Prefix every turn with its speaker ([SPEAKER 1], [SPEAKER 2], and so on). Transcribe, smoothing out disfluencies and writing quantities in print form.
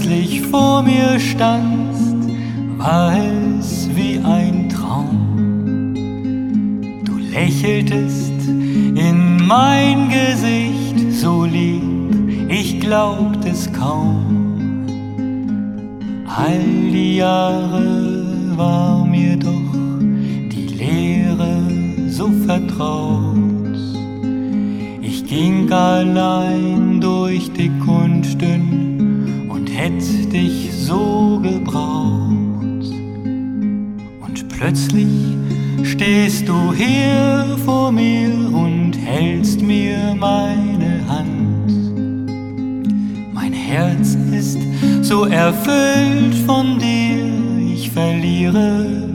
[SPEAKER 1] plötzlich vor mir standst, war es wie ein Traum. Du lächeltest in mein Gesicht so lieb, ich glaubt es kaum. All die Jahre war mir doch die Leere so vertraut. Ich ging allein durch dick und dünn und hätt dich so gebraucht. Und plötzlich stehst du hier vor mir und hältst mir meine Hand. Mein Herz ist so erfüllt von dir, ich verliere